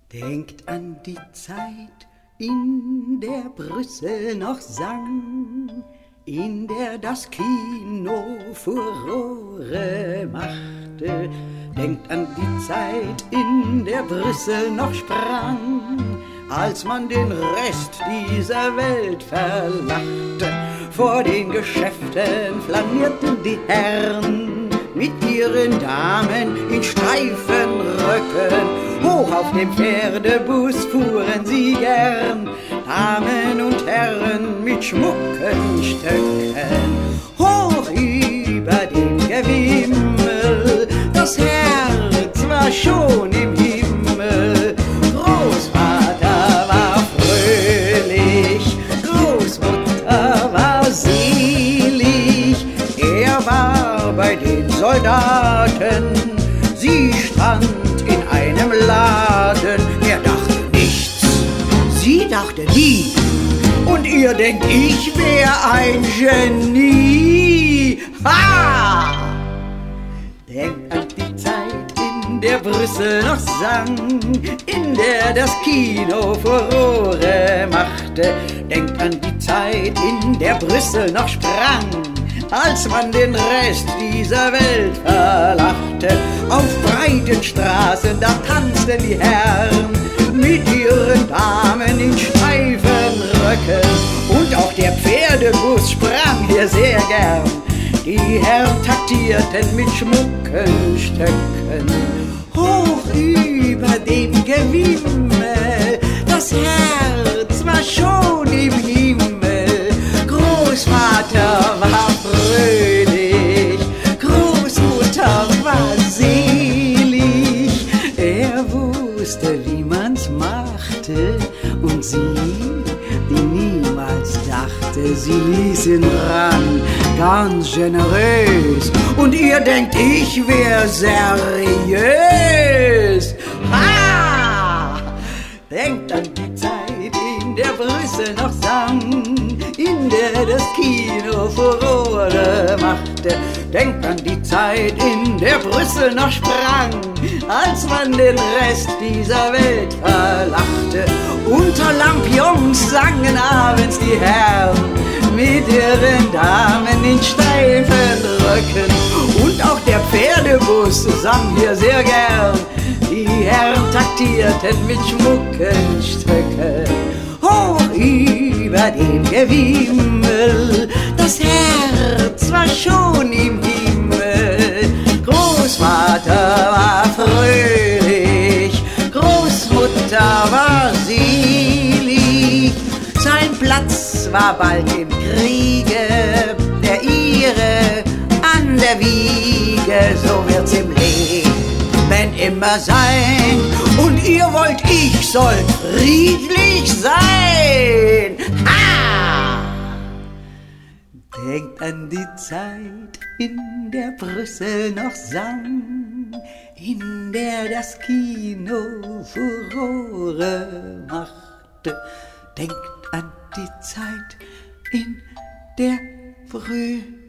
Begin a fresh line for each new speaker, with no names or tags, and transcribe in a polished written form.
Denkt an die Zeit, in der Brüssel noch sang, in der das Kino Furore machte. Denkt an die Zeit, in der Brüssel noch sprang, als man den Rest dieser Welt verlachte. Vor den Geschäften flanierten die Herren mit ihren Damen in steifen Röcken. Hoch auf dem Pferdebus fuhren sie gern, Damen und Herren mit schmucken Stöcken. Hoch über dem Gewimmel, das Herz war schon im Himmel. Großvater war fröhlich, Großmutter war selig. Er war bei den Soldaten, sie stand in einem Laden. Er dachte nichts, sie dachte nie. Und ihr denkt, ich wär ein Genie. Ha! Denkt an die Zeit, in der Brüssel noch sang, in der das Kino Furore machte. Denkt an die Zeit, in der Brüssel noch sprang, als man den Rest dieser Welt verlachte. Auf breiten Straßen, da tanzten die Herren mit ihren Damen in steifen Röcken. Und auch der Pferdebus sprang hier sehr gern, die Herren taktierten mit schmucken Stöcken. Hoch über dem Gewimmel, das Herz war schon im Himmel. Großvater war fröhlich, Großmutter war selig. Er wusste, wie man's machte, und sie, die niemals dachte, sie ließ ihn ran, ganz generös. Und ihr denkt, ich wär seriös. Ha! Denkt an die Zeit, in der Brüssel noch sang, in der das Kino Furore machte. Denkt an die Zeit, in der Brüssel noch sprang, als man den Rest dieser Welt verlachte. Unter Lampions sangen abends die Herren mit ihren Damen in steifen Röcken. Und auch der Pferdebus sang hier sehr gern, die Herren taktierten mit schmucken Stöcken. Hoch über dem Gewimmel, das Herz war schon im Himmel. Großvater war fröhlich, Großmutter war selig. Sein Platz war bald im Kriege, der ihre an der Wiege. So wird's im Leben immer sein. Und ihr wollt, ich soll friedlich sein. Ha! Denkt an die Zeit, in der Brüssel noch sang, in der das Kino Furore machte. Denkt an die Zeit, in der Brüssel